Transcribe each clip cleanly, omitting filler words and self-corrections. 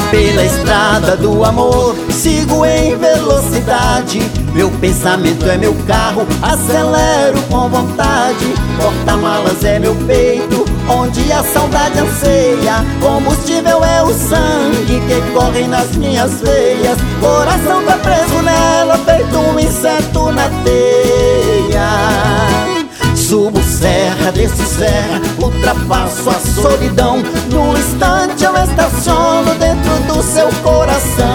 Pela estrada do amor sigo em velocidade. Meu pensamento é meu carro, acelero com vontade. Porta-malas é meu peito, onde a saudade anseia. Combustível é o sangue que corre nas minhas veias. Coração tá preso nela, feito um inseto na teia. Subo serra, desço serra, ultrapasso a solidão. No instante eu estaciono dentro do seu coração.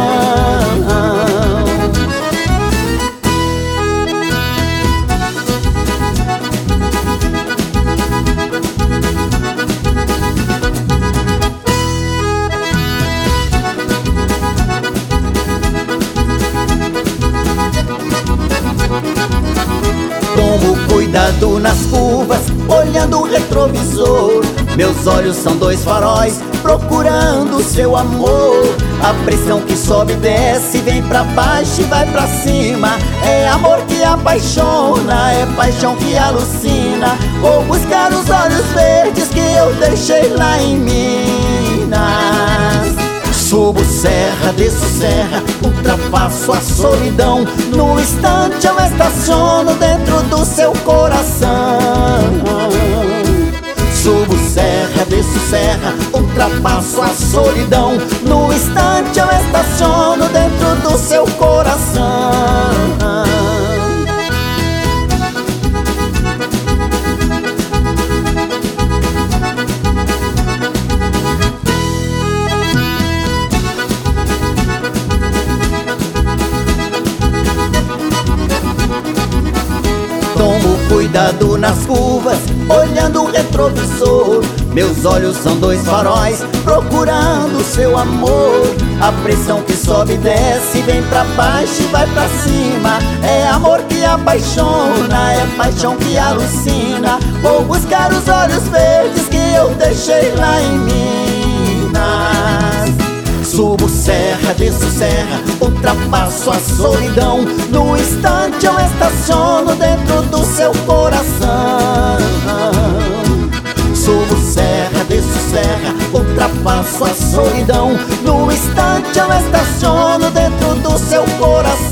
Tomo cuidado nas curvas, olhando o retrovisor. Meus olhos são dois faróis, procurando seu amor. A pressão que sobe e desce, vem pra baixo e vai pra cima. É amor que apaixona, é paixão que alucina. Vou buscar os olhos verdes que eu deixei lá em Minas. Subo serra, desço serra, ultrapasso a solidão. No instante eu estaciono dentro do seu coração. Subo serra, desço serra, ultrapasso a solidão. No instante eu estaciono dentro do seu coração. Tomo cuidado nas curvas, olhando o retrovisor. Meus olhos são dois faróis, procurando seu amor. A pressão que sobe e desce, vem pra baixo e vai pra cima. É amor que apaixona, é paixão que alucina. Vou buscar os olhos verdes que eu deixei lá em Minas. Subo serra, desço serra, ultrapasso a solidão. No instante eu estaciono dentro do seu coração. Subo serra, desço serra, ultrapasso a solidão. No instante eu estaciono dentro do seu coração.